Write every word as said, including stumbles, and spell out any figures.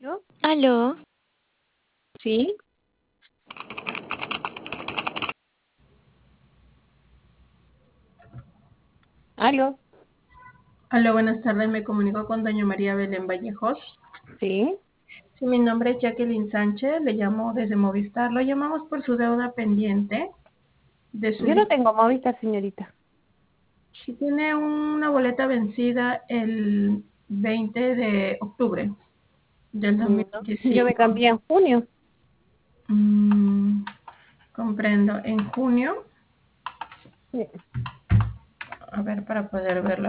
¿No? Aló, Sí, aló, Hola, buenas tardes. Me comunico con doña María Belén Vallejos. sí. Sí, mi nombre es Jacqueline Sánchez. Le llamo desde Movistar. Lo llamamos por su deuda pendiente de su Yo no línea. tengo Movistar, señorita. Si tiene una boleta vencida el veinte de octubre del Mm, No, yo me dos mil veinticinco. cambié en junio. Mm, comprendo. En junio, Sí. a ver, para poder verlo.